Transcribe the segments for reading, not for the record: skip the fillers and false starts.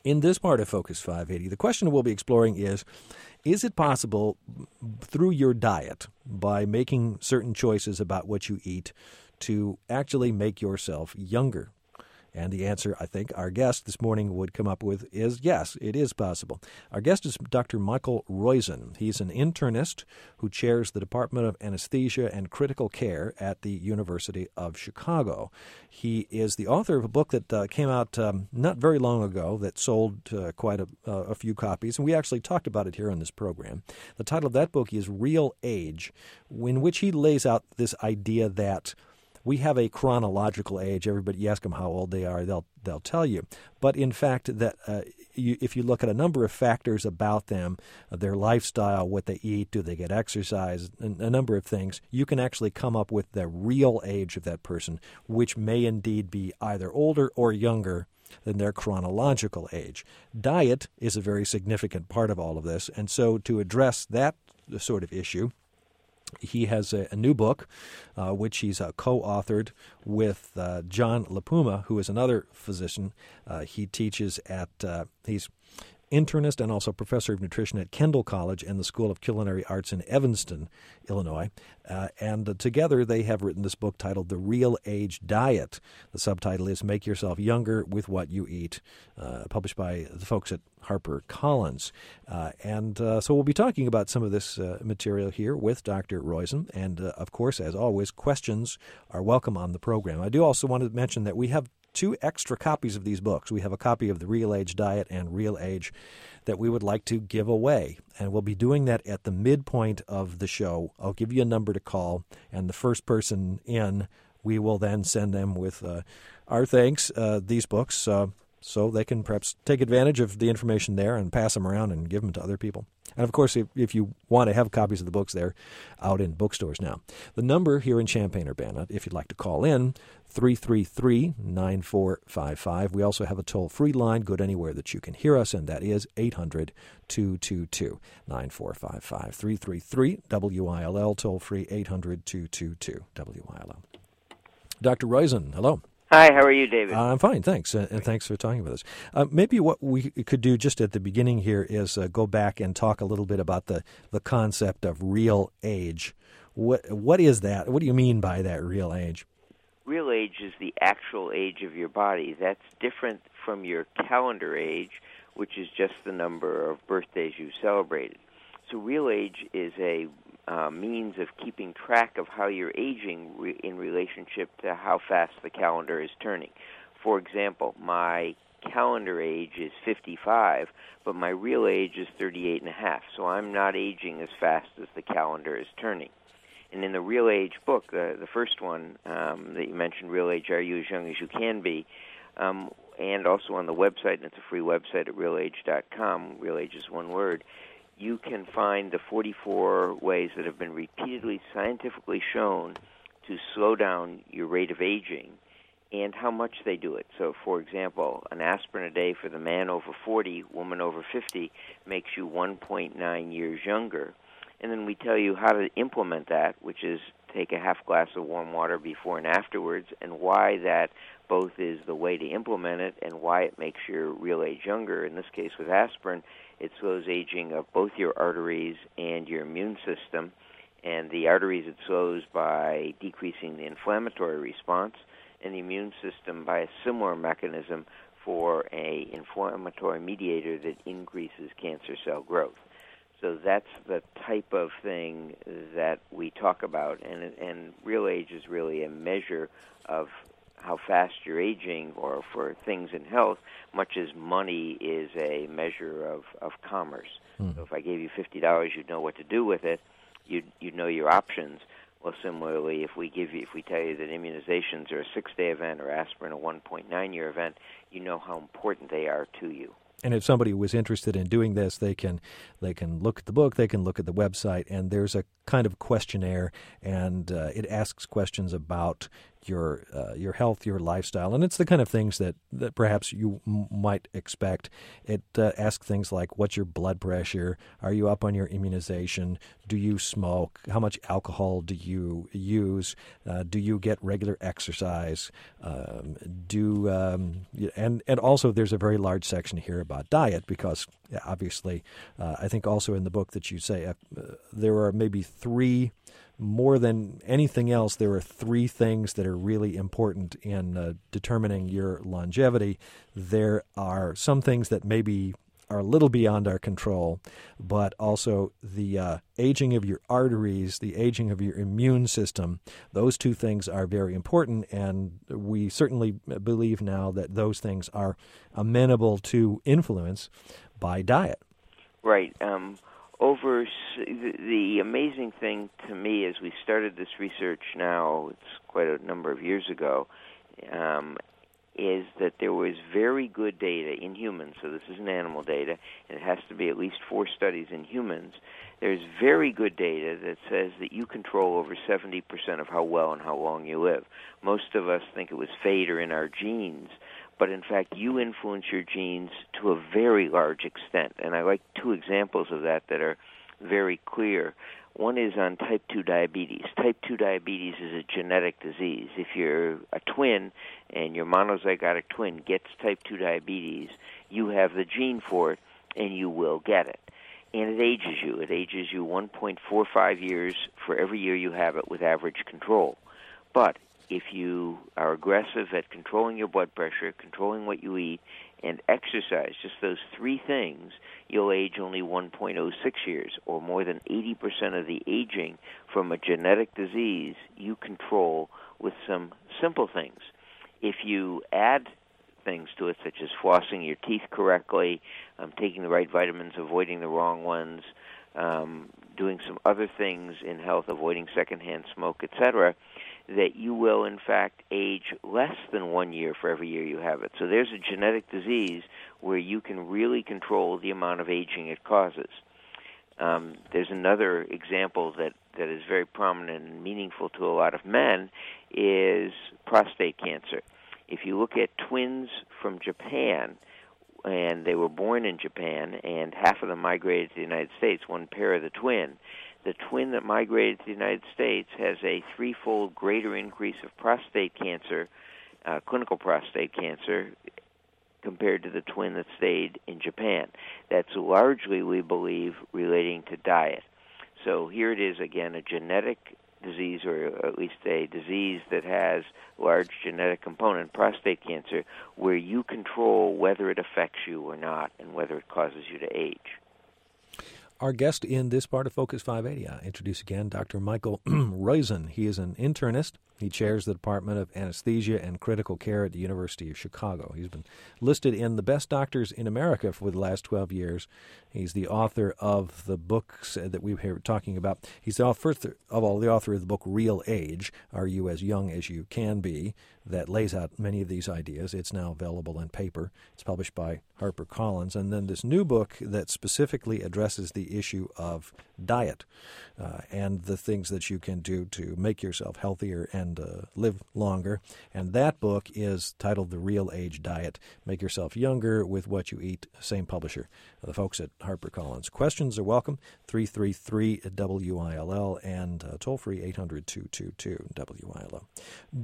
In this part of Focus 580, the question we'll be exploring is it possible through your diet, by making certain choices about what you eat, to actually make yourself younger? And the answer, I think, our guest this morning would come up with is yes, it is possible. Our guest is Dr. Michael Roizen. He's an internist who chairs the Department of Anesthesia and Critical Care at the University of Chicago. He is the author of a book that came out not very long ago that sold quite a few copies, and we actually talked about it here on this program. The title of that book is Real Age, in which he lays out this idea that we have a chronological age. Everybody, you ask them how old they are, they'll tell you. But in fact, that if you look at a number of factors about them, their lifestyle, what they eat, do they get exercise, and a number of things, you can actually come up with the real age of that person, which may indeed be either older or younger than their chronological age. Diet is a very significant part of all of this, and so to address that sort of issue, he has a new book, which he's co-authored with John LaPuma, who is another physician. He teaches he's internist and also professor of nutrition at Kendall College and the School of Culinary Arts in Evanston, Illinois. And together they have written this book titled The Real Age Diet. The subtitle is Make Yourself Younger with What You Eat, published by the folks at HarperCollins. So we'll be talking about some of this material here with Dr. Roizen. And, of course, as always, questions are welcome on the program. I do also want to mention that we have 2 extra copies of these books. We have a copy of The Real Age Diet and Real Age that we would like to give away, and we'll be doing that at the midpoint of the show. I'll give you a number to call, and the first person in, we will then send them with our thanks, these books, so they can perhaps take advantage of the information there and pass them around and give them to other people. And, of course, if you want to have copies of the books, they're out in bookstores now. The number here in Champaign-Urbana, if you'd like to call in, 333-9455. We also have a toll-free line, good anywhere that you can hear us, and that is 800-222-9455. 333-WILL, toll-free 800-222-WILL. Dr. Roizen, hello. Hi, how are you, David? I'm fine, thanks, and thanks for talking with us. Maybe what we could do just at the beginning here is go back and talk a little bit about the concept of real age. What is that? What do you mean by that, real age? Real age is the actual age of your body. That's different from your calendar age, which is just the number of birthdays you celebrated. So real age is a means of keeping track of how you're aging in relationship to how fast the calendar is turning. For example, my calendar age is 55, but my real age is 38 and a half, so I'm not aging as fast as the calendar is turning. And in the Real Age book, the first one that you mentioned, Real Age, Are You As Young As You Can Be, and also on the website, and it's a free website at realage.com, Real Age is one word, you can find the 44 ways that have been repeatedly scientifically shown to slow down your rate of aging and how much they do it. So, for example, an aspirin a day for the man over 40, woman over 50, makes you 1.9 years younger. And then we tell you how to implement that, which is take a half glass of warm water before and afterwards, and why that both is the way to implement it and why it makes your real age younger. In this case with aspirin, it slows aging of both your arteries and your immune system. And the arteries it slows by decreasing the inflammatory response, and the immune system by a similar mechanism for an inflammatory mediator that increases cancer cell growth. So that's the type of thing that we talk about, and real age is really a measure of how fast you're aging, or for things in health, much as money is a measure of commerce. So if I gave you $50, you'd know what to do with it. You'd know your options. Well, similarly, if we tell you that immunizations are a 6-day event or aspirin a 1.9-year event, you know how important they are to you. And if somebody was interested in doing this, they can look at the book, they can look at the website, and there's a kind of questionnaire, and it asks questions about your health, your lifestyle, and it's the kind of things that perhaps you might expect. It asks things like, what's your blood pressure? Are you up on your immunization? Do you smoke? How much alcohol do you use? Do you get regular exercise? And And also there's a very large section here about diet because obviously I think also in the book that you say there are maybe three, more than anything else, there are three things that are really important in determining your longevity. There are some things that maybe are a little beyond our control, but also the aging of your arteries, the aging of your immune system, those two things are very important, and we certainly believe now that those things are amenable to influence by diet. Right. The amazing thing to me as we started this research now, it's quite a number of years ago, is that there was very good data in humans, so this isn't animal data, and it has to be at least 4 studies in humans. There's very good data that says that you control over 70% of how well and how long you live. Most of us think it was fate or in our genes, but in fact you influence your genes to a very large extent, and I like 2 examples of that are very clear. One is on type 2 diabetes. Type 2 diabetes is a genetic disease. If you're a twin and your monozygotic twin gets type 2 diabetes, you have the gene for it and you will get it. And it ages you. It ages you 1.45 years for every year you have it with average control. But if you are aggressive at controlling your blood pressure, controlling what you eat, and exercise, just those 3 things, you'll age only 1.06 years, or more than 80% of the aging from a genetic disease you control with some simple things. If you add things to it, such as flossing your teeth correctly, taking the right vitamins, avoiding the wrong ones, doing some other things in health, avoiding secondhand smoke, etc., that you will, in fact, age less than 1 year for every year you have it. So there's a genetic disease where you can really control the amount of aging it causes. There's another example that is very prominent and meaningful to a lot of men is prostate cancer. If you look at twins from Japan, and they were born in Japan, and half of them migrated to the United States, one pair of the twin that migrated to the United States has a 3-fold greater increase of prostate cancer, clinical prostate cancer, compared to the twin that stayed in Japan. That's largely, we believe, relating to diet. So here it is, again, a genetic disease, or at least a disease that has large genetic component, prostate cancer, where you control whether it affects you or not and whether it causes you to age. Our guest in this part of Focus 580, I introduce again Dr. Michael Roizen. He is an internist. He chairs the Department of Anesthesia and Critical Care at the University of Chicago. He's been listed in the best doctors in America for the last 12 years. He's the author of the books that we were talking about. He's first of all the author of the book Real Age, Are You As Young As You Can Be, that lays out many of these ideas. It's now available in paper. It's published by HarperCollins. And then this new book that specifically addresses the issue of diet and the things that you can do to make yourself healthier and live longer. And that book is titled The Real Age Diet, Make Yourself Younger with What You Eat, same publisher, the folks at HarperCollins. Questions are welcome, 333-WILL, and toll-free 800-222-WILL.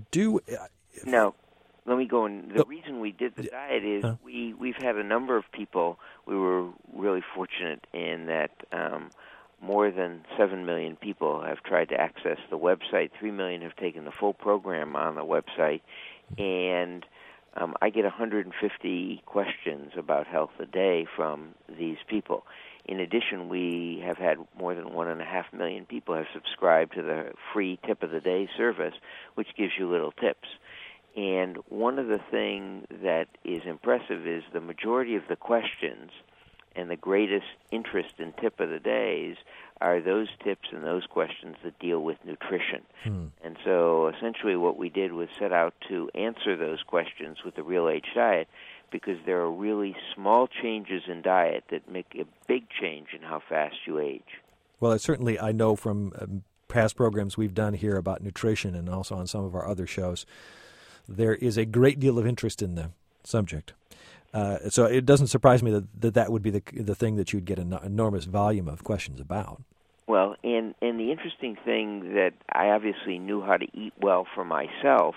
Now, let me go in. The reason we did the diet is we've had a number of people. We were really fortunate in that more than 7 million people have tried to access the website. 3 million have taken the full program on the website. And I get 150 questions about health a day from these people. In addition, we have had more than 1.5 million people have subscribed to the free Tip of the Day service, which gives you little tips. And one of the things that is impressive is the majority of the questions and the greatest interest in Tip of the Days are those tips and those questions that deal with nutrition. And so essentially what we did was set out to answer those questions with the Real Age Diet, because there are really small changes in diet that make a big change in how fast you age. Well, certainly I know from past programs we've done here about nutrition and also on some of our other shows, there is a great deal of interest in the subject. So it doesn't surprise me that would be the thing that you'd get an enormous volume of questions about. Well, and the interesting thing that I obviously knew how to eat well for myself,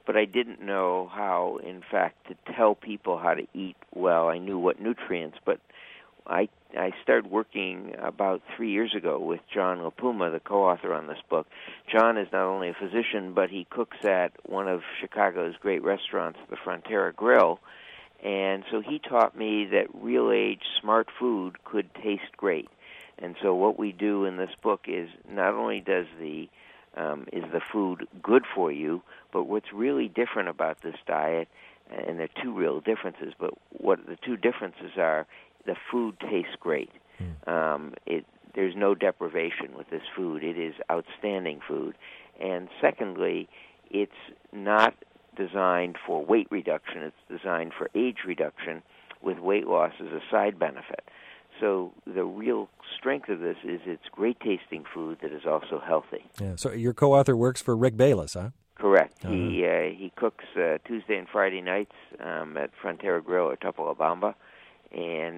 but I didn't know how, in fact, to tell people how to eat well. I knew what nutrients, but I started working about 3 years ago with John LaPuma, the co-author on this book. John is not only a physician, but he cooks at one of Chicago's great restaurants, the Frontera Grill, and so he taught me that real-age smart food could taste great. And so what we do in this book is not only is the food good for you, but what's really different about this diet, and there are two real differences, but what the two differences are, the food tastes great. There's no deprivation with this food. It is outstanding food. And secondly, it's not designed for weight reduction. It's designed for age reduction with weight loss as a side benefit. So the real strength of this is it's great-tasting food that is also healthy. Yeah. So your co-author works for Rick Bayless, huh? Correct. He cooks Tuesday and Friday nights at Frontera Grill or Topolobamba, and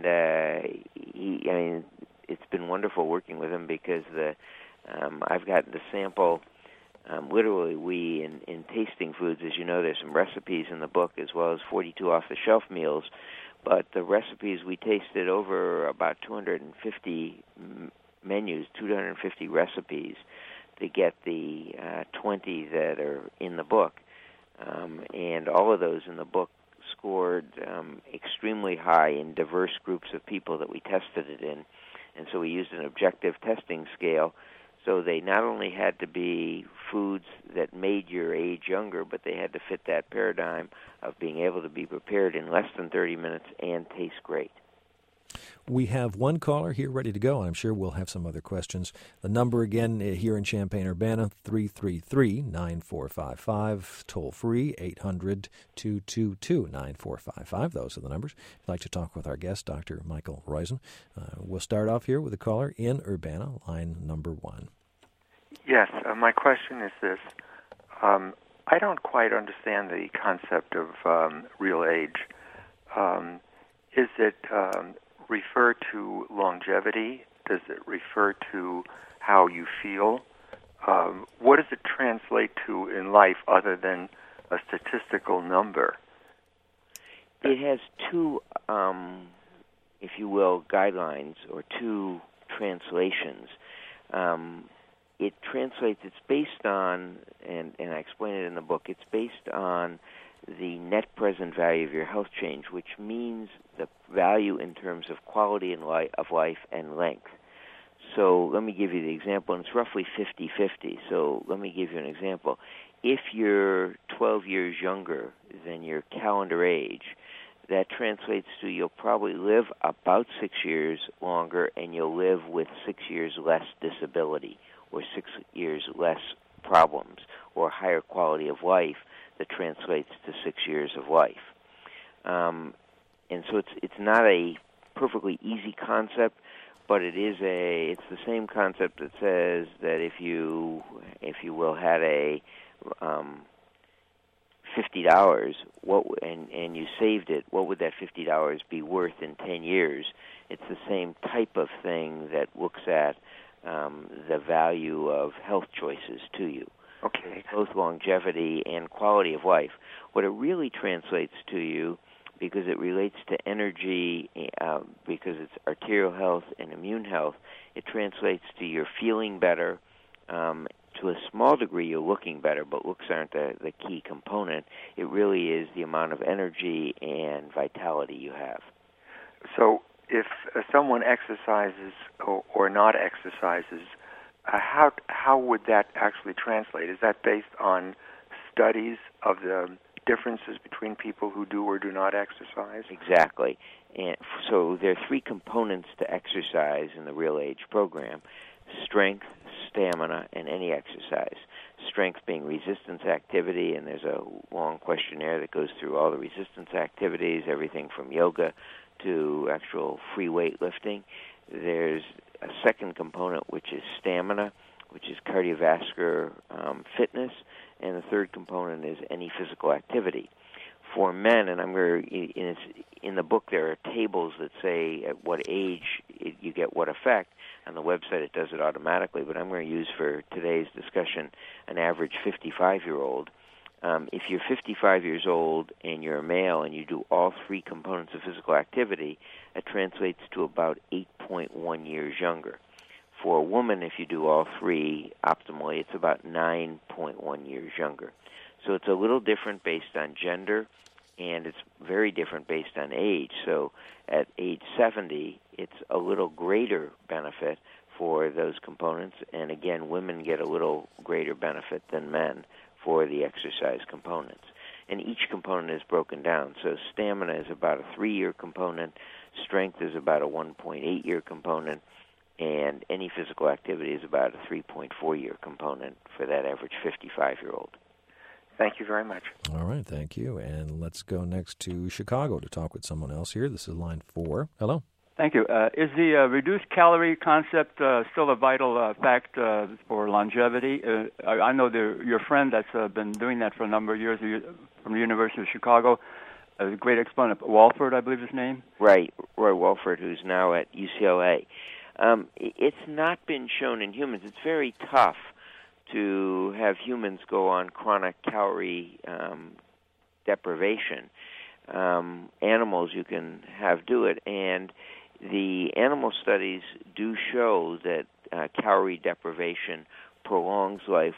it's been wonderful working with him because I've gotten to sample. Literally, in tasting foods, as you know, there's some recipes in the book as well as 42 off-the-shelf meals. But the recipes, we tasted over about 250 menus, 250 recipes to get the 20 that are in the book. And all of those in the book scored extremely high in diverse groups of people that we tested it in. And so we used an objective testing scale. So they not only had to be foods that made your age younger, but they had to fit that paradigm of being able to be prepared in less than 30 minutes and taste great. We have one caller here ready to go, and I'm sure we'll have some other questions. The number again here in Champaign-Urbana, 333-9455, toll-free, 800-222-9455. Those are the numbers. If you'd like to talk with our guest, Dr. Michael Roizen. We'll start off here with a caller in Urbana, line number 1. Yes, my question is this. I don't quite understand the concept of real age. Is it refer to longevity? Does it refer to how you feel? What does it translate to in life other than a statistical number? It has two, if you will, guidelines or two translations. It translates, it's based on, and I explain it in the book, it's based on the net present value of your health change, which means the value in terms of quality of life and length. So let me give you the example, and it's roughly 50-50. So let me give you an example. If you're 12 years younger than your calendar age, that translates to you'll probably live about 6 years longer, and you'll live with 6 years less disability or 6 years less problems or higher quality of life that translates to 6 years of life. And so it's not a perfectly easy concept, but it's the same concept that says that if you will had a $50 and you saved it, what would that $50 be worth in 10 years? It's the same type of thing that looks at the value of health choices to you. Okay. Both longevity and quality of life. What it really translates to you, because it relates to energy, because it's arterial health and immune health, it translates to you're feeling better. To a small degree, you're looking better, but looks aren't the key component. It really is the amount of energy and vitality you have. So if someone exercises or not exercises, how would that actually translate? Is that based on studies of the differences between people who do or do not exercise? Exactly. And so there are three components to exercise in the Real Age program: strength, stamina, and any exercise. Strength being resistance activity, and there's a long questionnaire that goes through all the resistance activities, everything from yoga to actual free weight lifting. There's a second component, which is stamina, which is cardiovascular fitness, and the third component is any physical activity. For men, and in the book there are tables that say at what age you get what effect. On the website it does it automatically, but I'm going to use for today's discussion an average 55-year-old. If you're 55 years old and you're a male and you do all three components of physical activity, it translates to about 8.1 years younger. For a woman, if you do all three optimally, it's about 9.1 years younger. So it's a little different based on gender, and it's very different based on age. So at age 70, it's a little greater benefit for those components, and again, women get a little greater benefit than men for the exercise components. And each component is broken down. So stamina is about a 3-year component, strength is about a 1.8-year component, and any physical activity is about a 3.4-year component for that average 55-year-old. Thank you very much. All right, thank you. And let's go next to Chicago to talk with someone else here. This is line 4. Hello. Thank you. Is the reduced calorie concept still a vital fact for longevity? I know your friend that's been doing that for a number of years from the University of Chicago, a great exponent, Walford, I believe his name. Right, Roy Walford, who's now at UCLA. It's not been shown in humans. It's very tough to have humans go on chronic calorie deprivation. Animals you can have do it, and the animal studies do show that calorie deprivation prolongs life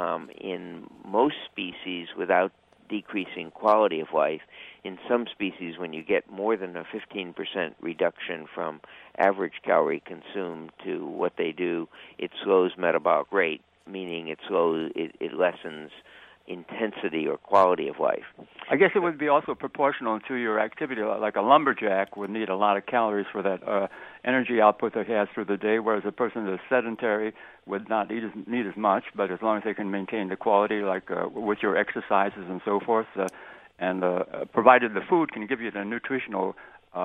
in most species without decreasing quality of life. In some species, when you get more than a 15% reduction from average calorie consumed to what they do, it slows metabolic rate, meaning it lessens intensity or quality of life. I guess it would be also proportional to your activity. Like a lumberjack would need a lot of calories for that energy output that he has through the day, whereas a person that's sedentary would not need as much, but as long as they can maintain the quality, like with your exercises and so forth, and provided the food can give you the nutritional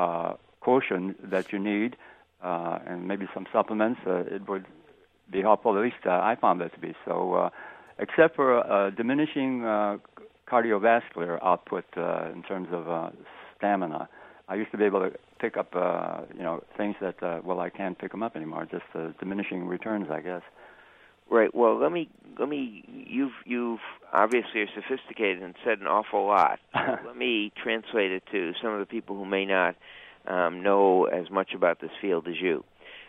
quotient that you need, and maybe some supplements, it would be helpful. At least I found that to be so. Except for diminishing cardiovascular output in terms of stamina. I used to be able to pick up, things that, I can't pick them up anymore, just diminishing returns, I guess. Right. Well, let me. You've obviously are sophisticated and said an awful lot. Let me translate it to some of the people who may not know as much about this field as you.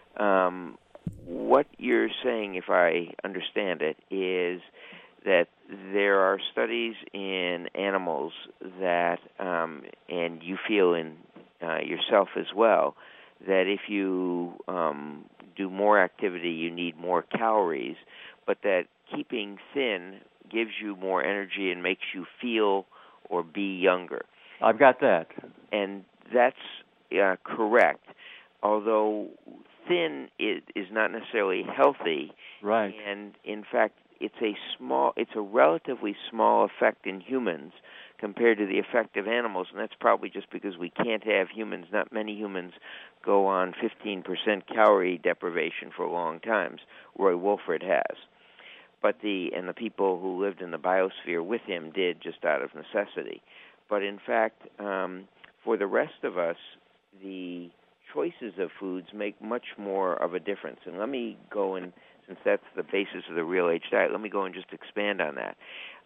What you're saying, if I understand it, is that there are studies in animals that, and you feel in yourself as well, that if you do more activity, you need more calories, but that keeping thin gives you more energy and makes you feel or be younger. I've got that. And that's correct, although thin is not necessarily healthy. Right. And in fact, it's a relatively small effect in humans compared to the effect of animals, and that's probably just because we can't have humans. Not many humans go on 15% calorie deprivation for long times. Roy Walford has. But the people who lived in the biosphere with him did just out of necessity. But in fact, for the rest of us, the choices of foods make much more of a difference. And let me go and, since that's the basis of the Real Age diet, let me go and just expand on that.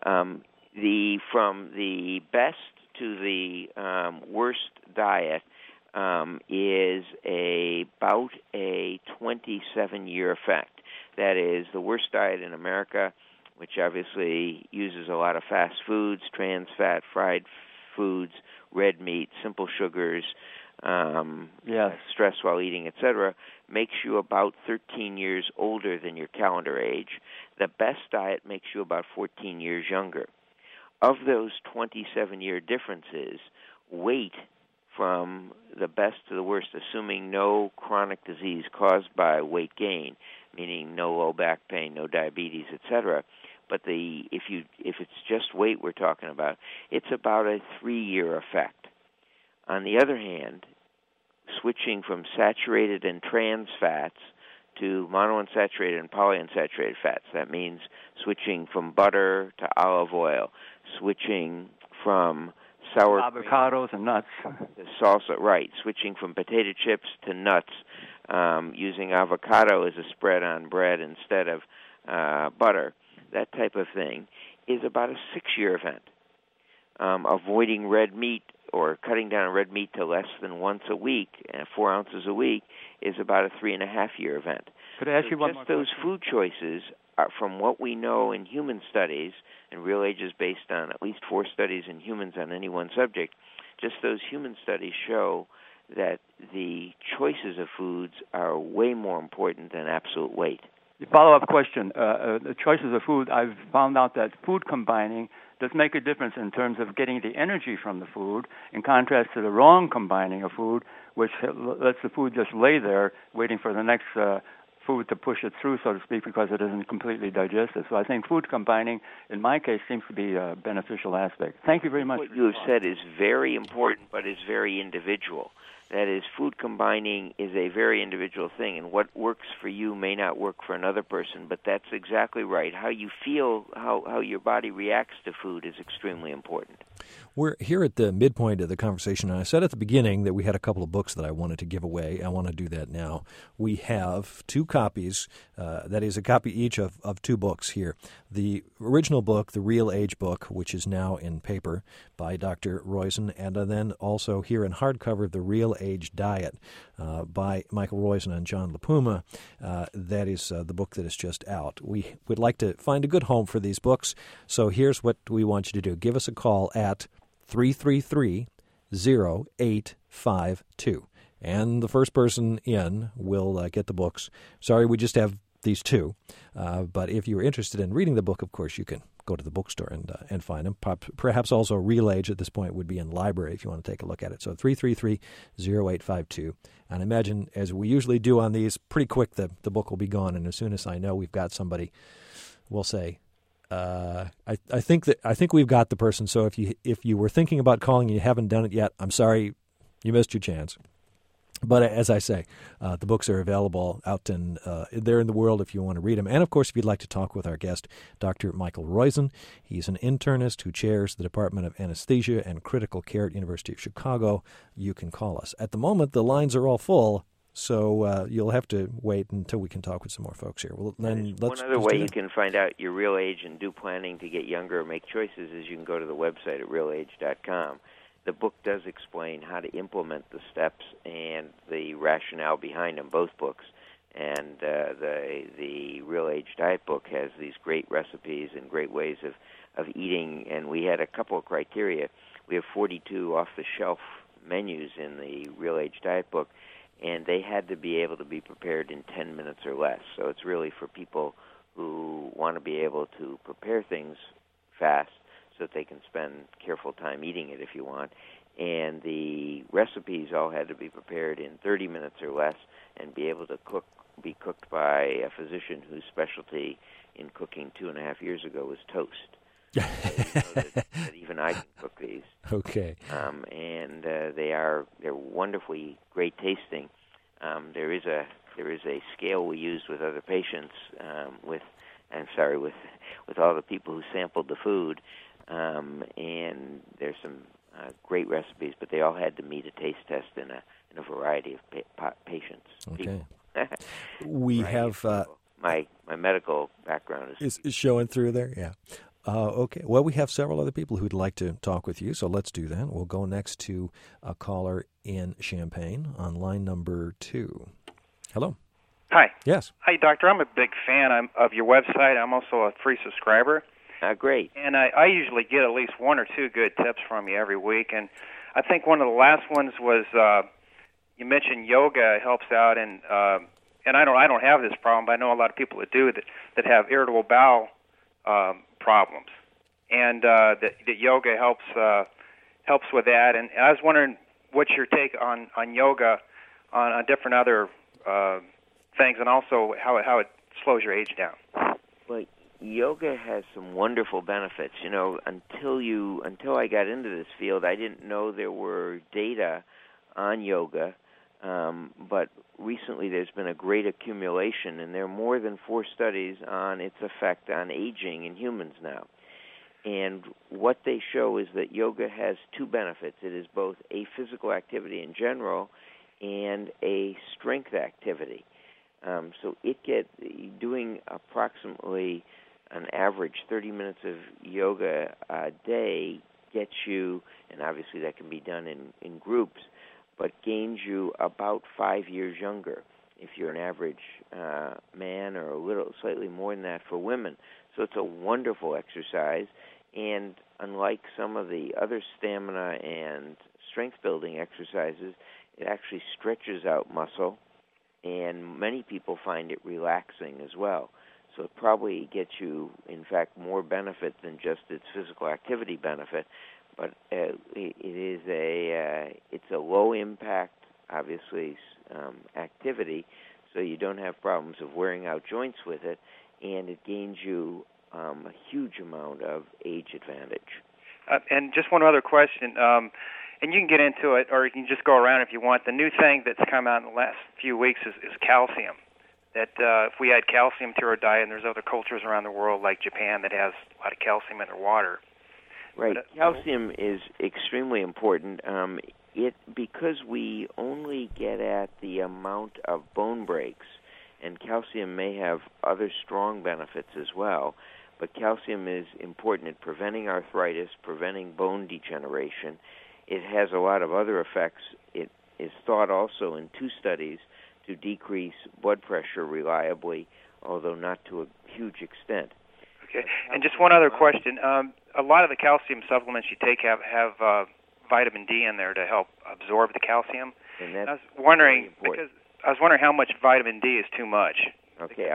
From the best to the worst diet is about a 27-year effect. That is, the worst diet in America, which obviously uses a lot of fast foods, trans fat, fried foods, red meat, simple sugars, stress while eating, etc., makes you about 13 years older than your calendar age. The best diet makes you about 14 years younger. Of those 27-year differences, weight from the best to the worst, assuming no chronic disease caused by weight gain, meaning no low back pain, no diabetes, etc., but if it's just weight we're talking about, it's about a 3-year effect. On the other hand, switching from saturated and trans fats to monounsaturated and polyunsaturated fats, that means switching from butter to olive oil, switching from sour avocados and nuts to salsa, right, switching from potato chips to nuts, using avocado as a spread on bread instead of butter, that type of thing, is about a 6-year event. Avoiding red meat or cutting down on red meat to less than once a week, 4 ounces a week, is about a 3.5-year event. Could I ask you one more question? Those food choices, from what we know in human studies, and Real Age is based on at least 4 studies in humans on any one subject, just those human studies show that the choices of foods are way more important than absolute weight. Follow-up question. The choices of food, I've found out that food combining does make a difference in terms of getting the energy from the food, in contrast to the wrong combining of food, which lets the food just lay there waiting for the next food to push it through, so to speak, because it isn't completely digested. So I think food combining, in my case, seems to be a beneficial aspect. Thank you very much. What you have said is very important, but is very individual. That is, food combining is a very individual thing, and what works for you may not work for another person, but that's exactly right. How you feel, how your body reacts to food is extremely important. We're here at the midpoint of the conversation, and I said at the beginning that we had a couple of books that I wanted to give away. I want to do that now. We have 2 copies, that is a copy each of 2 books here. The original book, the Real Age book, which is now in paper by Dr. Roizen, and then also here in hardcover, the Real Age Diet by Michael Roizen and John LaPuma. That is the book that is just out. We would like to find a good home for these books, so here's what we want you to do. Give us a call at 333-0852. And the first person in will get the books. Sorry, we just have these 2. But if you're interested in reading the book, of course, you can go to the bookstore and find them. Perhaps also Real Age at this point would be in the library if you want to take a look at it. So 333-0852. And imagine, as we usually do on these, pretty quick the book will be gone. And as soon as I know we've got somebody, we'll say, I think we've got the person. So if you were thinking about calling and you haven't done it yet, I'm sorry, you missed your chance. But as I say, the books are available out in there in the world if you want to read them. And of course, if you'd like to talk with our guest, Dr. Michael Roizen, he's an internist who chairs the Department of Anesthesia and Critical Care at University of Chicago. You can call us. At the moment, the lines are all full. So you'll have to wait until we can talk with some more folks here. Well, then one other way you can find out your real age and do planning to get younger or make choices is you can go to the website at realage.com. The book does explain how to implement the steps and the rationale behind them, both books. And the Real Age Diet book has these great recipes and great ways of eating. And we had a couple of criteria. We have 42 off-the-shelf menus in the Real Age Diet book, and they had to be able to be prepared in 10 minutes or less. So it's really for people who want to be able to prepare things fast so that they can spend careful time eating it if you want. And the recipes all had to be prepared in 30 minutes or less and be able to be cooked by a physician whose specialty in cooking 2.5 years ago was toast. So that even I can cook these. Okay. And they're wonderfully great tasting. There is a scale we used with other patients with all the people who sampled the food, and there's some great recipes, but they all had to meet a taste test in a variety of patients. Okay. We have my medical background is showing through there. Yeah. Okay. Well, we have several other people who'd like to talk with you, so let's do that. We'll go next to a caller in Champaign on line number 2. Hello. Hi. Yes. Hi, Doctor. I'm a big fan of your website. I'm also a free subscriber. Great. And I usually get at least 1 or 2 good tips from you every week. And I think one of the last ones was you mentioned yoga helps out, and I don't have this problem, but I know a lot of people that do that have irritable bowel problems, and that yoga helps with that. And I was wondering what's your take on yoga, on different other things, and also how it slows your age down. Well, yoga has some wonderful benefits. You know, until I got into this field, I didn't know there were data on yoga. But recently there's been a great accumulation, and there are more than 4 studies on its effect on aging in humans now. And what they show is that yoga has 2 benefits. It is both a physical activity in general and a strength activity. So doing approximately on average, 30 minutes of yoga a day gets you, and obviously that can be done in groups, but gains you about 5 years younger if you're an average man, or slightly more than that for women. So it's a wonderful exercise, and unlike some of the other stamina and strength-building exercises, it actually stretches out muscle, and many people find it relaxing as well. So it probably gets you, in fact, more benefit than just its physical activity benefit. But it's a low impact, obviously, activity, so you don't have problems of wearing out joints with it, and it gains you a huge amount of age advantage. And just one other question, and you can get into it, or you can just go around if you want. The new thing that's come out in the last few weeks is calcium. That if we add calcium to our diet, and there's other cultures around the world like Japan that has a lot of calcium in their water. Right. Calcium is extremely important. Because we only get at the amount of bone breaks, and calcium may have other strong benefits as well, but calcium is important in preventing arthritis, preventing bone degeneration. It has a lot of other effects. It is thought also in 2 studies to decrease blood pressure reliably, although not to a huge extent. Okay. And just one other question. A lot of the calcium supplements you take have vitamin D in there to help absorb the calcium. And that's I was wondering how much vitamin D is too much. Okay,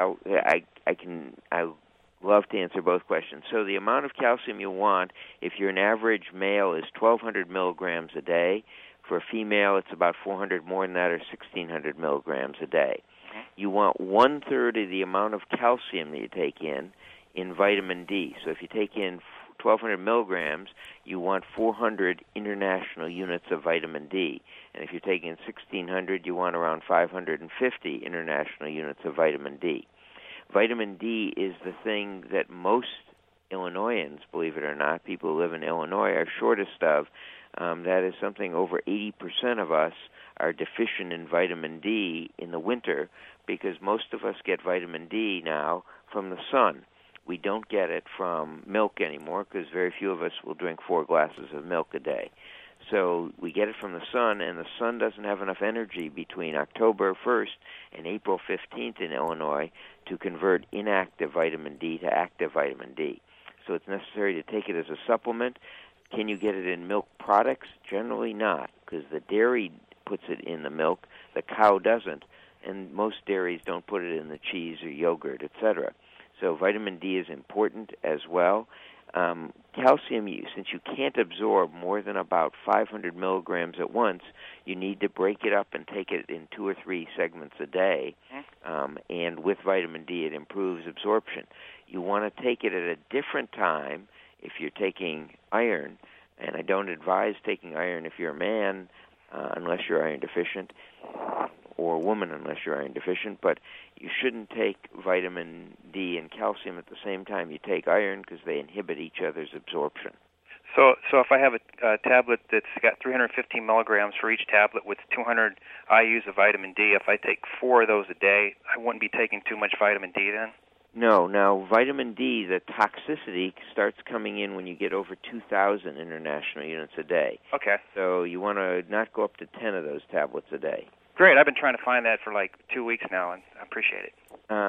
I love to answer both questions. So the amount of calcium you want, if you're an average male, is 1,200 milligrams a day. For a female, it's about 400 more than that, or 1,600 milligrams a day. Mm-hmm. You want 1/3 of the amount of calcium that you take in vitamin D. So if you take in 1,200 milligrams, you want 400 international units of vitamin D. And if you're taking 1,600, you want around 550 international units of vitamin D. Vitamin D is the thing that most Illinoisans, believe it or not, people who live in Illinois, are shortest of. That is something over 80% of us are deficient in vitamin D in the winter, because most of us get vitamin D now from the sun. We don't get it from milk anymore, because very few of us will drink 4 glasses of milk a day. So we get it from the sun, and the sun doesn't have enough energy between October 1st and April 15th in Illinois to convert inactive vitamin D to active vitamin D. So it's necessary to take it as a supplement. Can you get it in milk products? Generally not, because the dairy puts it in the milk, the cow doesn't, and most dairies don't put it in the cheese or yogurt, etc. So vitamin D is important as well. Calcium, since you can't absorb more than about 500 milligrams at once, you need to break it up and take it in 2 or 3 segments a day. And with vitamin D, it improves absorption. You want to take it at a different time if you're taking iron, and I don't advise taking iron if you're a man unless you're iron deficient, or a woman unless you're iron deficient, but you shouldn't take vitamin D and calcium at the same time you take iron, because they inhibit each other's absorption. So if I have a tablet that's got 315 milligrams for each tablet with 200 IUs of vitamin D, if I take 4 of those a day, I wouldn't be taking too much vitamin D then? No. Now, vitamin D, the toxicity starts coming in when you get over 2,000 international units a day. Okay. So you want to not go up to 10 of those tablets a day. Great. I've been trying to find that for like 2 weeks now, and I appreciate it.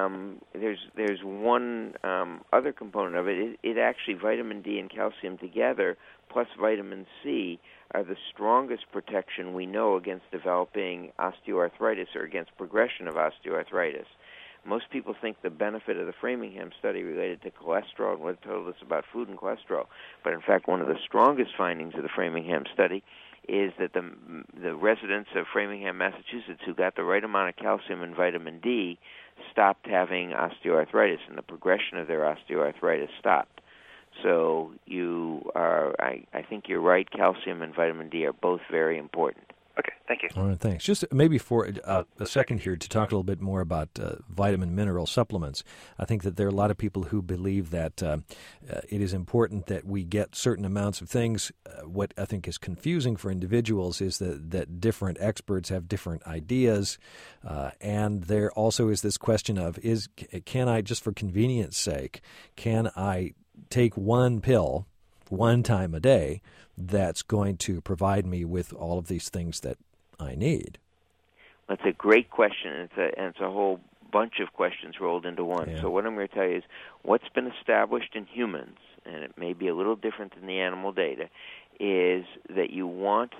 There's one other component of it. It actually, vitamin D and calcium together, plus vitamin C, are the strongest protection we know against developing osteoarthritis or against progression of osteoarthritis. Most people think the benefit of the Framingham study related to cholesterol and what it told us about food and cholesterol. But in fact, one of the strongest findings of the Framingham study is that the residents of Framingham, Massachusetts, who got the right amount of calcium and vitamin D stopped having osteoarthritis, and the progression of their osteoarthritis stopped. So I think you're right. Calcium and vitamin D are both very important. Okay, thank you. All right, thanks. Just maybe for a second here to talk a little bit more about vitamin mineral supplements. I think that there are a lot of people who believe that it is important that we get certain amounts of things. What I think is confusing for individuals is that different experts have different ideas, and there also is this question of can I, just for convenience sake, can I take one pill one time a day that's going to provide me with all of these things that I need? That's a great question, and it's a whole bunch of questions rolled into one. Yeah. So what I'm going to tell you is what's been established in humans, and it may be a little different than the animal data, is that you want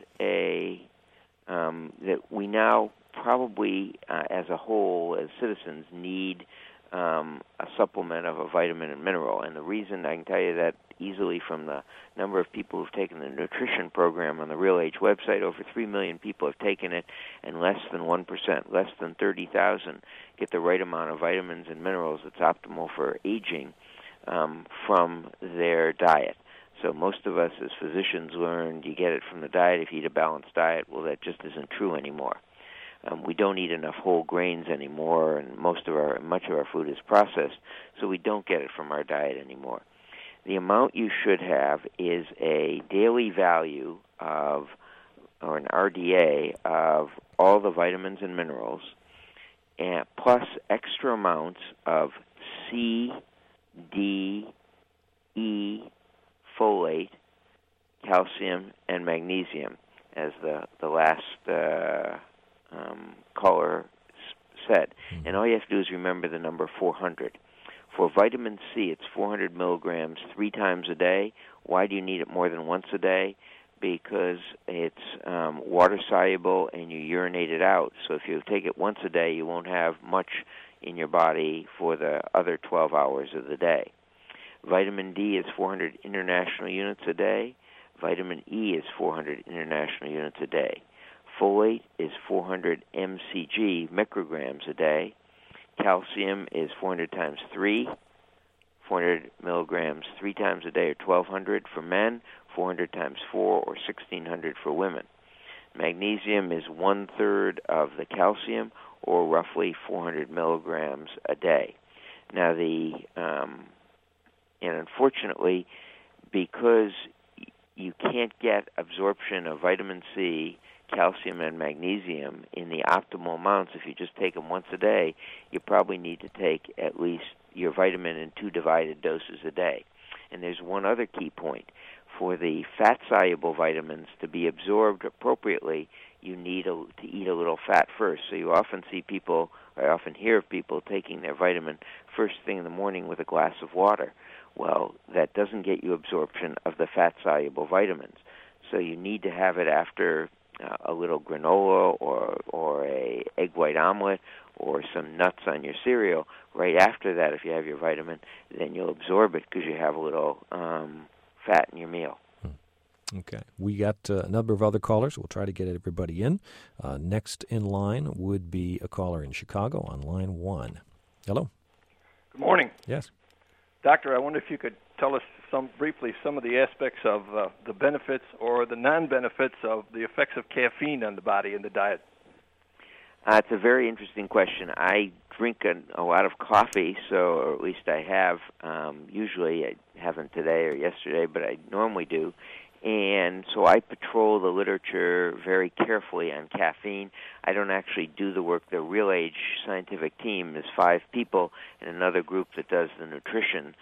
that we now probably, as a whole, as citizens, need a supplement of a vitamin and mineral. And the reason I can tell you that easily from the number of people who've taken the nutrition program on the Real Age website, over 3 million people have taken it, and less than 1%, less than 30,000, get the right amount of vitamins and minerals that's optimal for aging from their diet. So most of us as physicians learned you get it from the diet if you eat a balanced diet. Well, that just isn't true anymore. We don't eat enough whole grains anymore, and much of our food is processed, so we don't get it from our diet anymore. The amount you should have is a daily value of, or an RDA, of all the vitamins and minerals, and plus extra amounts of C, D, E, folate, calcium, and magnesium, as the last caller said. And all you have to do is remember the number 400. For vitamin C, it's 400 milligrams 3 times a day. Why do you need it more than once a day? Because it's water-soluble and you urinate it out. So if you take it once a day, you won't have much in your body for the other 12 hours of the day. Vitamin D is 400 international units a day. Vitamin E is 400 international units a day. Folate is 400 mcg, micrograms a day. Calcium is 400 times 3, 400 milligrams 3 times a day, or 1,200 for men, 400 times 4, or 1,600 for women. Magnesium is 1/3 of the calcium, or roughly 400 milligrams a day. Now, and unfortunately, because you can't get absorption of vitamin C, calcium, and magnesium in the optimal amounts, if you just take them once a day, you probably need to take at least your vitamin in 2 divided doses a day. And there's one other key point. For the fat-soluble vitamins to be absorbed appropriately, you need to eat a little fat first. So you often see people, or I often hear of people taking their vitamin first thing in the morning with a glass of water. Well, that doesn't get you absorption of the fat-soluble vitamins. So you need to have it after a little granola or a egg white omelet or some nuts on your cereal. Right after that, if you have your vitamin, then you'll absorb it because you have a little fat in your meal. Okay. We got a number of other callers. We'll try to get everybody in. Next in line would be a caller in Chicago on line 1. Hello. Good morning. Yes. Doctor, I wonder if you could tell us briefly some of the aspects of the benefits or the non-benefits of the effects of caffeine on the body and the diet. It's a very interesting question. I drink a lot of coffee, or at least I have. Usually I haven't today or yesterday, but I normally do. And so I patrol the literature very carefully on caffeine. I don't actually do the work. The Real Age scientific team is 5 people and another group that does the nutrition.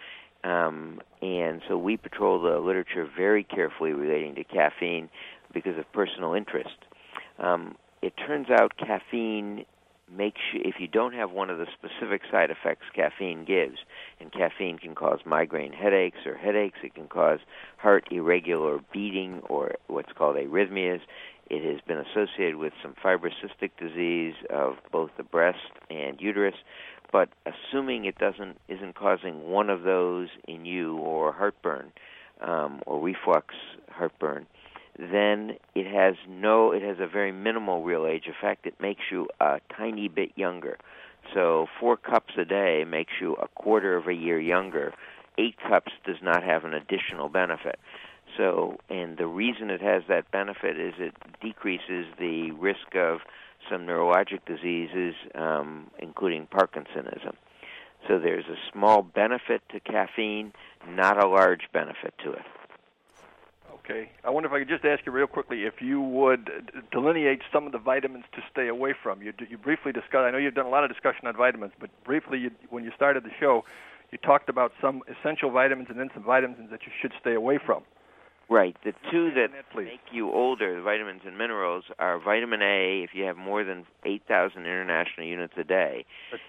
And so we patrol the literature very carefully relating to caffeine because of personal interest. It turns out caffeine makes you, if you don't have one of the specific side effects caffeine gives, and caffeine can cause migraine headaches or headaches, it can cause heart irregular beating or what's called arrhythmias. It has been associated with some fibrocystic disease of both the breast and uterus. But assuming it isn't causing one of those in you, or heartburn, or reflux heartburn, then it has a very minimal Real Age effect. It makes you a tiny bit younger. So 4 cups a day makes you a quarter of a year younger. 8 cups does not have an additional benefit. So, and the reason it has that benefit is it decreases the risk of some neurologic diseases, including Parkinsonism. So there's a small benefit to caffeine, not a large benefit to it. Okay. I wonder if I could just ask you real quickly if you would delineate some of the vitamins to stay away from. You briefly discussed, I know you've done a lot of discussion on vitamins, but briefly when you started the show, you talked about some essential vitamins and then some vitamins that you should stay away from. Right. The two that make you older, the vitamins and minerals, are vitamin A, if you have more than 8,000 international units a day.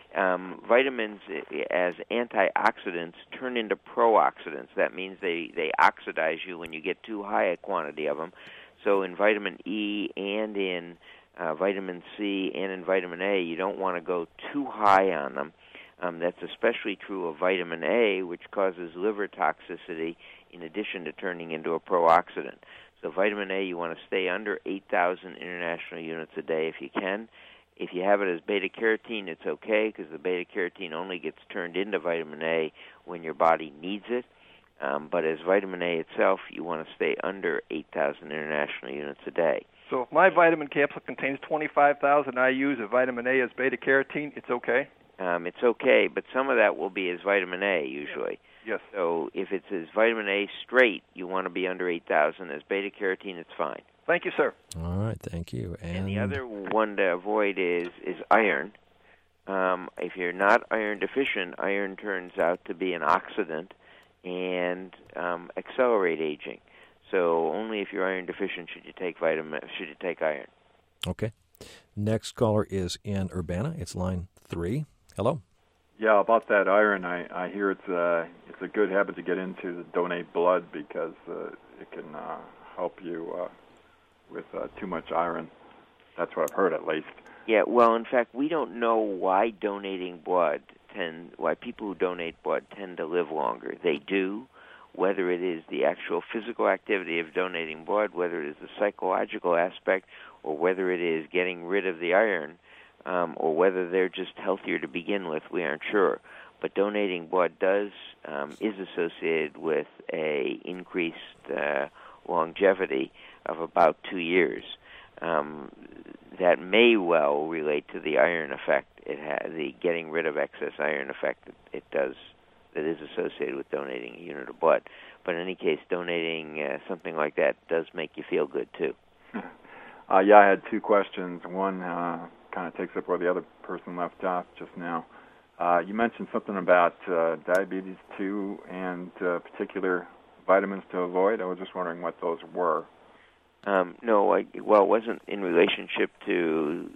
Vitamins as antioxidants turn into pro-oxidants. That means they oxidize you when you get too high a quantity of them. So in vitamin E and in vitamin C and in vitamin A, you don't want to go too high on them. That's especially true of vitamin A, which causes liver toxicity in addition to turning into a pro-oxidant. So vitamin A, you want to stay under 8,000 international units a day if you can. If you have it as beta-carotene, it's okay because the beta-carotene only gets turned into vitamin A when your body needs it. But as vitamin A itself, you want to stay under 8,000 international units a day. So if my vitamin capsule contains 25,000 IUs of vitamin A as beta-carotene, it's okay? It's okay, but some of that will be as vitamin A usually. Yes. So if it's as vitamin A straight, you want to be under 8,000. As beta-carotene, it's fine. Thank you, sir. All right, thank you. And the other one to avoid is iron. If you're not iron deficient, iron turns out to be an oxidant and accelerate aging. So only if you're iron deficient should you take iron. Okay. Next caller is in Urbana. It's line 3. Hello. Yeah, about that iron, I hear it's a good habit to get into to donate blood because it can help you with too much iron. That's what I've heard, at least. Yeah, well, in fact, we don't know why people who donate blood tend to live longer. They do, whether it is the actual physical activity of donating blood, whether it is the psychological aspect, or whether it is getting rid of the iron, or whether they're just healthier to begin with, we aren't sure. But donating blood is associated with a increased longevity of about 2 years. That may well relate to the iron effect. It has the getting rid of excess iron effect that is associated with donating a unit of blood. But in any case, donating something like that does make you feel good too. Yeah, I had two questions. One kind of takes up where the other person left off just now. You mentioned something about diabetes 2 and particular vitamins to avoid. I was just wondering what those were. No, it wasn't in relationship to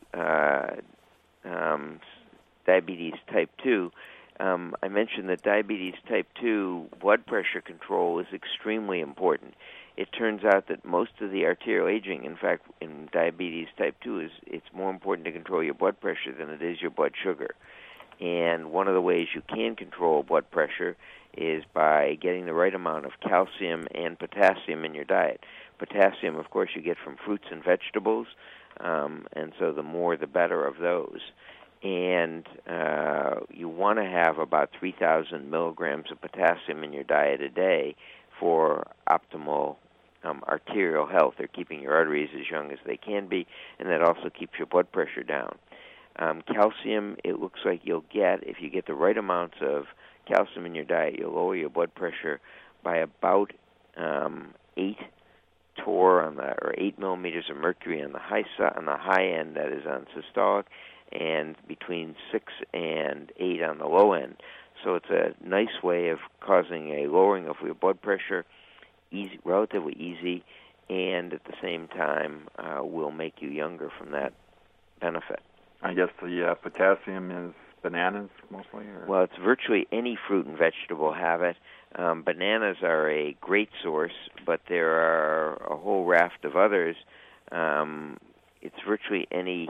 diabetes type 2. I mentioned that diabetes type 2 blood pressure control is extremely important. It turns out that most of the arterial aging, in fact, in diabetes type 2, it's more important to control your blood pressure than it is your blood sugar. And one of the ways you can control blood pressure is by getting the right amount of calcium and potassium in your diet. Potassium, of course, you get from fruits and vegetables, and so the more the better of those. And you want to have about 3,000 milligrams of potassium in your diet a day for optimal arterial health. They're keeping your arteries as young as they can be, and that also keeps your blood pressure down. Calcium, it looks like you'll get, if you get the right amounts of calcium in your diet, you'll lower your blood pressure by about 8 torr or 8 millimeters of mercury on the high end, that is on systolic, and between 6 and 8 on the low end. So it's a nice way of causing a lowering of your blood pressure, relatively easy, and at the same time will make you younger from that benefit. I guess the potassium is bananas mostly? Or? Well, it's virtually any fruit and vegetable have it. Bananas are a great source, but there are a whole raft of others. It's virtually any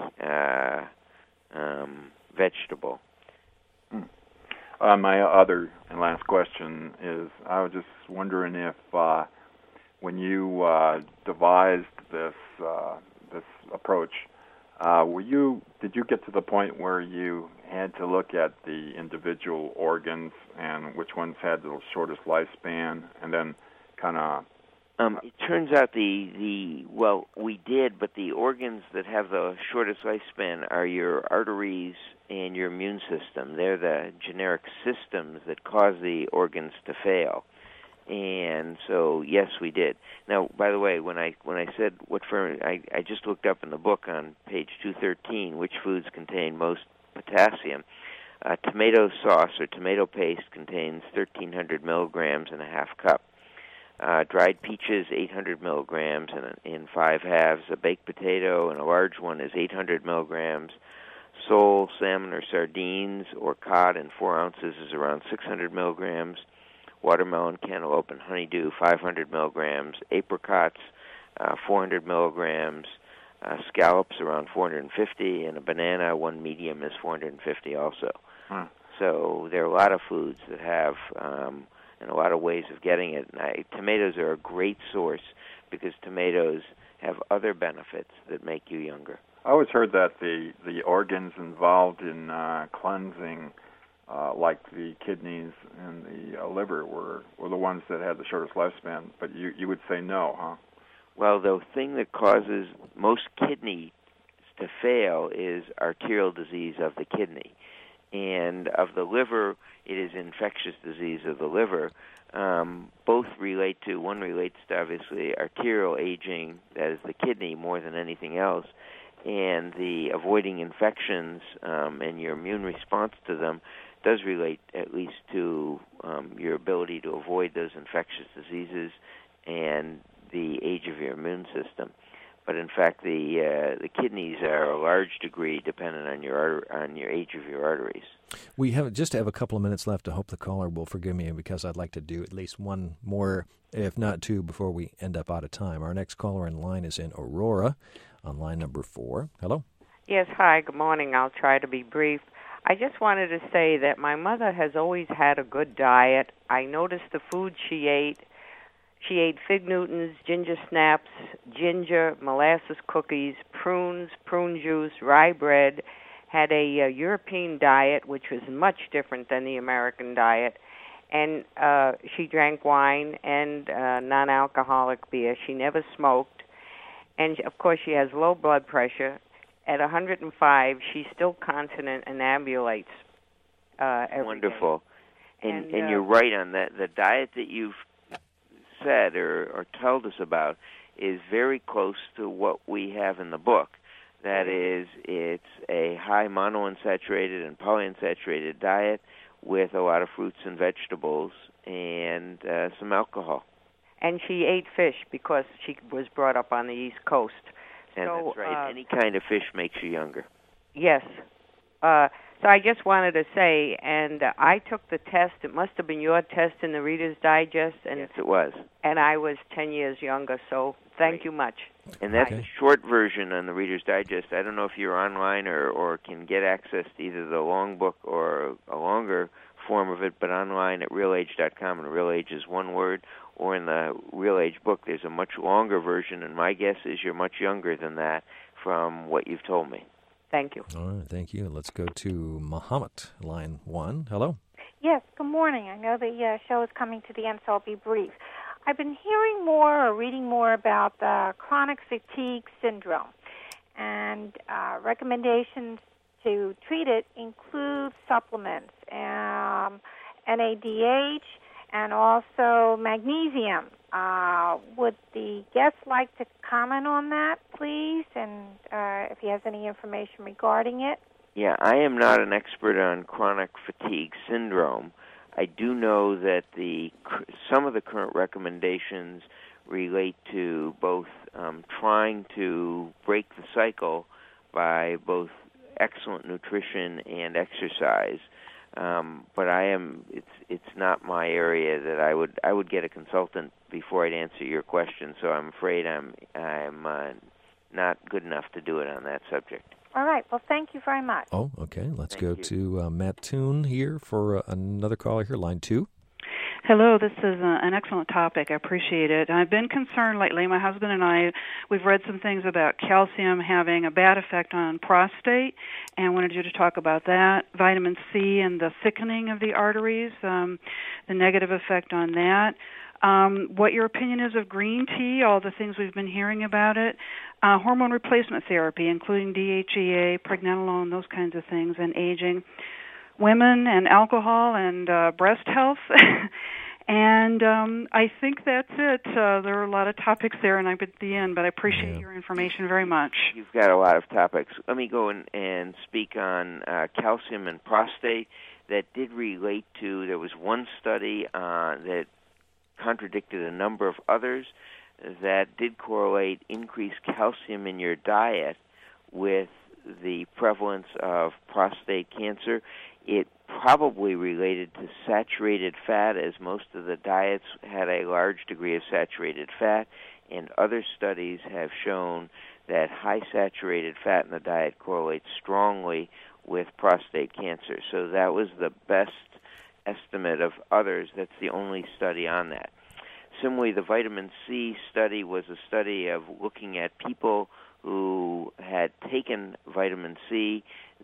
vegetable. My other and last question is, I was just wondering if when you devised this approach, did you get to the point where you had to look at the individual organs and which ones had the shortest lifespan, and then kind of It turns out well, we did, but the organs that have the shortest lifespan are your arteries and your immune system. They're the generic systems that cause the organs to fail. And so, yes, we did. Now, by the way, when I said what I just looked up in the book on page 213 which foods contain most potassium. Tomato sauce or tomato paste contains 1,300 milligrams in a half cup. Dried peaches, 800 milligrams in 5 halves. A baked potato, and a large one, is 800 milligrams. Sole, salmon, or sardines, or cod in 4 ounces is around 600 milligrams. Watermelon, cantaloupe, and honeydew, 500 milligrams. Apricots, 400 milligrams. Scallops, around 450. And a banana, 1 medium, is 450 also. So there are a lot of foods that have... and a lot of ways of getting it. And tomatoes are a great source because tomatoes have other benefits that make you younger. I always heard that the organs involved in cleansing, like the kidneys and the liver, were the ones that had the shortest lifespan. But you would say no, huh? Well, the thing that causes most kidneys to fail is arterial disease of the kidney. And of the liver, it is infectious disease of the liver. Both relate to, one relates to obviously arterial aging, that is the kidney, more than anything else, and the avoiding infections and your immune response to them does relate at least to your ability to avoid those infectious diseases and the age of your immune system. But in fact, the kidneys are a large degree dependent on your age of your arteries. We just have a couple of minutes left. I hope the caller will forgive me because I'd like to do at least one more, if not two, before we end up out of time. Our next caller in line is in Aurora, on line number 4. Hello. Yes, hi. Good morning. I'll try to be brief. I just wanted to say that my mother has always had a good diet. I noticed the food she ate. She ate fig Newtons, ginger snaps, ginger, molasses cookies, prunes, prune juice, rye bread, had a European diet, which was much different than the American diet, and she drank wine and non-alcoholic beer. She never smoked, and, of course, she has low blood pressure. At 105, she's still continent and ambulates every Wonderful. day. And you're right on that. The diet that you've said or told us about is very close to what we have in the book. That is, it's a high monounsaturated and polyunsaturated diet with a lot of fruits and vegetables and some alcohol. And she ate fish because she was brought up on the East Coast. And so, that's right. Any kind of fish makes you younger. Yes. So I just wanted to say, and I took the test. It must have been your test in the Reader's Digest. And, yes, it was. And I was 10 years younger, so thank you much. And that's a short version on the Reader's Digest. I don't know if you're online or can get access to either the long book or a longer form of it, but online at realage.com, and Real Age is one word, or in the Real Age book, there's a much longer version, and my guess is you're much younger than that from what you've told me. Thank you. All right, thank you. Let's go to Muhammad, line 1. Hello. Yes, good morning. I know the show is coming to the end, so I'll be brief. I've been hearing more or reading more about chronic fatigue syndrome, and recommendations to treat it include supplements, NADH, and also magnesium. Would the guest like to comment on that, please, and if he has any information regarding it? Yeah, I am not an expert on chronic fatigue syndrome. I do know that some of the current recommendations relate to both trying to break the cycle by both excellent nutrition and exercise. But it's not my area that I would get a consultant before I'd answer your question. So I'm afraid I'm not good enough to do it on that subject. All right. Well, thank you very much. Oh, okay. Let's go to Matt Toon here for another caller here, line 2. Hello, this is an excellent topic. I appreciate it. I've been concerned lately, my husband and I, we've read some things about calcium having a bad effect on prostate, and I wanted you to talk about that. Vitamin C and the thickening of the arteries, the negative effect on that. what your opinion is of green tea, all the things we've been hearing about it, hormone replacement therapy, including DHEA, pregnenolone, those kinds of things, and aging, women and alcohol and breast health. And I think that's it. There are a lot of topics there, and I'm at the end, but I appreciate your information very much. You've got a lot of topics. Let me go and speak on calcium and prostate. That did relate to, there was one study that contradicted a number of others that did correlate increased calcium in your diet with the prevalence of prostate cancer. It probably related to saturated fat, as most of the diets had a large degree of saturated fat, and other studies have shown that high saturated fat in the diet correlates strongly with prostate cancer. So that was the best estimate of others. That's the only study on that. Similarly, the vitamin C study was a study of looking at people who had taken vitamin C.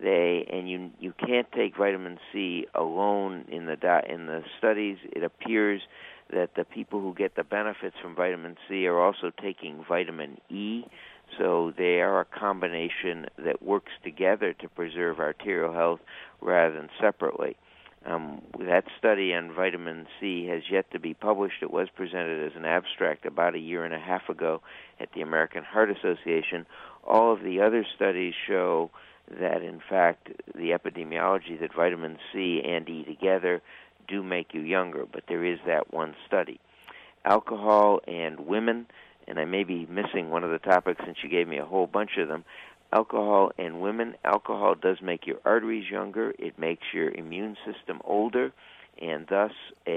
You can't take vitamin C alone in the studies. It appears that the people who get the benefits from vitamin C are also taking vitamin E. So they are a combination that works together to preserve arterial health rather than separately. That study on vitamin C has yet to be published. It was presented as an abstract about a year and a half ago at the American Heart Association. All of the other studies show that, in fact, the epidemiology that vitamin C and E together do make you younger, but there is that one study. Alcohol and women, and I may be missing one of the topics since you gave me a whole bunch of them. Alcohol and women. Alcohol does make your arteries younger. It makes your immune system older, and thus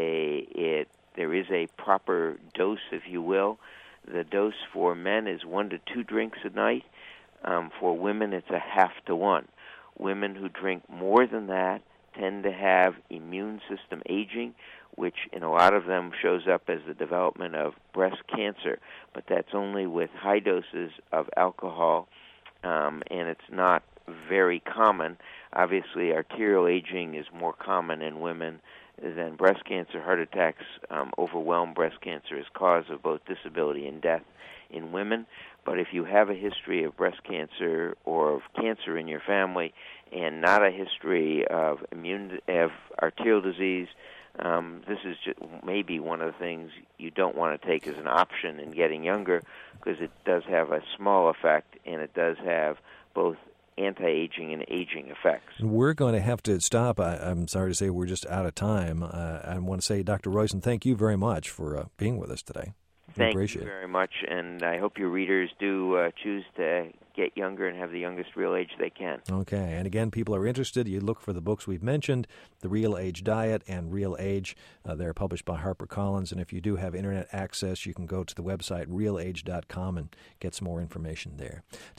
there is a proper dose, if you will. The dose for men is 1 to 2 drinks a night. For women, it's a 0.5 to 1. Women who drink more than that tend to have immune system aging, which in a lot of them shows up as the development of breast cancer. But that's only with high doses of alcohol, and it's not very common. Obviously, arterial aging is more common in women than breast cancer. Heart attacks overwhelm breast cancer as cause of both disability and death in women. But if you have a history of breast cancer or of cancer in your family and not a history of arterial disease, this is just maybe one of the things you don't want to take as an option in getting younger, because it does have a small effect, and it does have both anti-aging and aging effects. We're going to have to stop. I'm sorry to say we're just out of time. I want to say, Dr. Roizen, thank you very much for being with us today. Thank you very much, and I hope your readers do choose to get younger and have the youngest real age they can. Okay, and again, people are interested. You look for the books we've mentioned, The Real Age Diet and Real Age. They're published by HarperCollins, and if you do have Internet access, you can go to the website realage.com and get some more information there.